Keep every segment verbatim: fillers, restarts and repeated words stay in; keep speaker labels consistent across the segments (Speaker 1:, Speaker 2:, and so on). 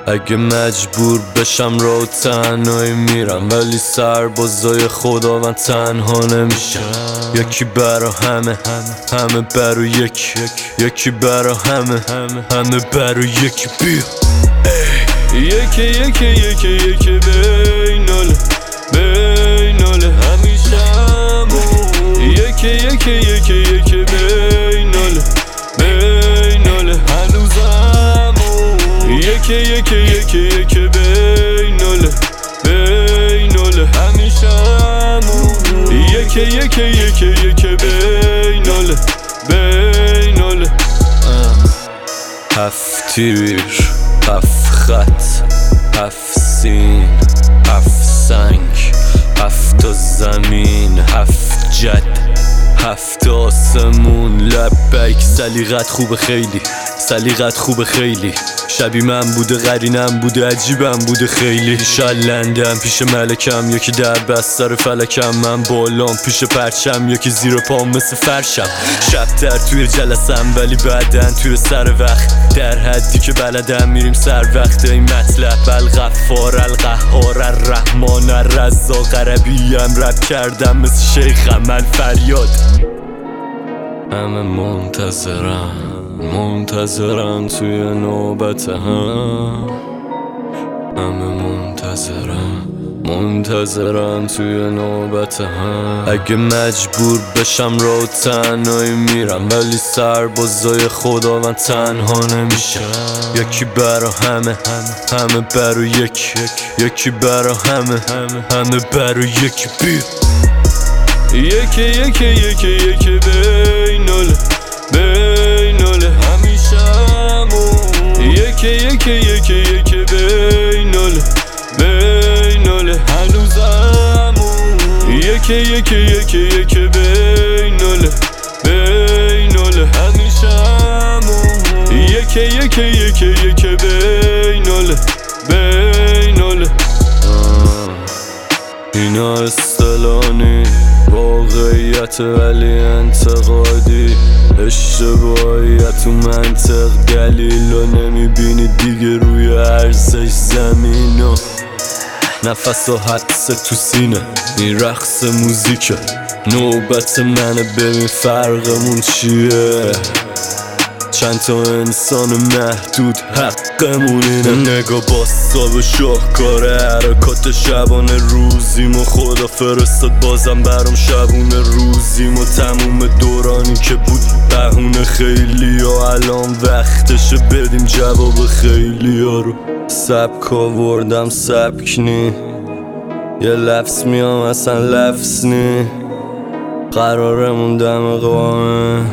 Speaker 1: اگه مجبور بشم رو تنهایی میرم، ولی سربازای خداوند تنها نمیشم. یکی برا همه، همه برا یکی، یکی برا همه، همه برا یکی. بیا یکی یکی یکی یکی بیناله بیناله همیشه همون. یکی یکی یکی یکی بیناله بیناله هنوزمون. یکی یکی یکی یکی بیناله بیناله همیشه همون. یکی یکی یکی یکی بیناله بیناله. هفت تیر، هفت خط، هفت سین، هفت سنگ، هفت تا زمین، هفت جد، هفت آسمون. لبیک سلیقت خوبه خیلی، سلیقت خوبه خیلی. شبی من بوده، قرینم بوده، عجیبم بوده خیلی. شلندم پیش ملکم، یکی در بستر فلکم. من بالام پیش پرچم، یکی زیر پام مثل فرشم. شب در توی جلسم، ولی بعدن توی سر وقت. در حدی که بلدم میریم سر وقت. این مطلب الغفار القهار الرحمن الرزاق. عربیم رب کردم مثل شیخم الفریاد. همه منتظرم منتظرم توی نوبت هم. همه منتظرم منتظرم توی نوبت هم. اگه مجبور بشم رو تنهایی میرم، ولی سربازای خداوند تنها نمیشم. یکی برا همه، همه برا یکی، یکی برا همه، همه برا یکی. بیا یکی یکی یکی یکی بیناله بیناله همیشه همون. یکی یکی یکی یکی بیناله بیناله هنوزمون. یکی یکی یکی یکی بیناله بیناله همیشه همون. یکی یکی یکی یکی بیناله بیناله. اینا اصطلاحی واقعیت، ولی انتقادی. اشتباهیت و منطق دلیل و نمیبینی دیگه روی عرضش زمین. و نفس و حدس تو سینه، این رقص موزیکه. نوبت منه، ببین فرقمون چیه. چند تا انسان محدود حقمون اینه. نگاه باستا به شاهکار حرکات شبانه روزیم. و خدا فرستاد بازم برام شبونه روزیم. و تموم دورانی که بود بهونه خیلی ها. الان وقتشه بدیم جواب خیلی ها رو. سبک آوردم سبک نی، یه لفظ میام اصلا لفظ نی. قرارمون دم قامه،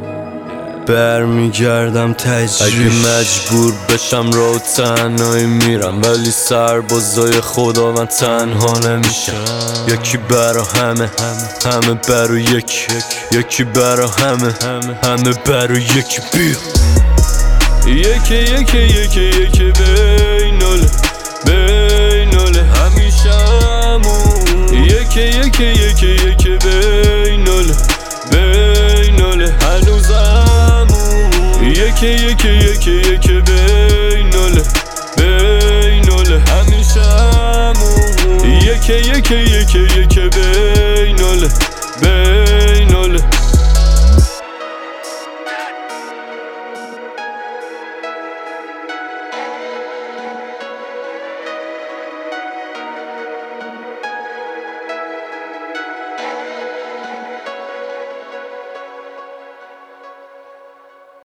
Speaker 1: برمیگردم تجریش. اگه مجبور بشم رو تنهایی میرم، ولی سربازای خداوند تنها نمیشم. یکی برا همه، همه برا یکی، یکی برا همه، همه برا یکی. بیا یکی یکی یکی یکی بیناله بیناله همیشه همون. یکی یکی یکی یکی بیناله بیناله هنوزمون. یکی یکی یکی یکی بیناله بیناله همیشه همون. یکی یکی یکی یکی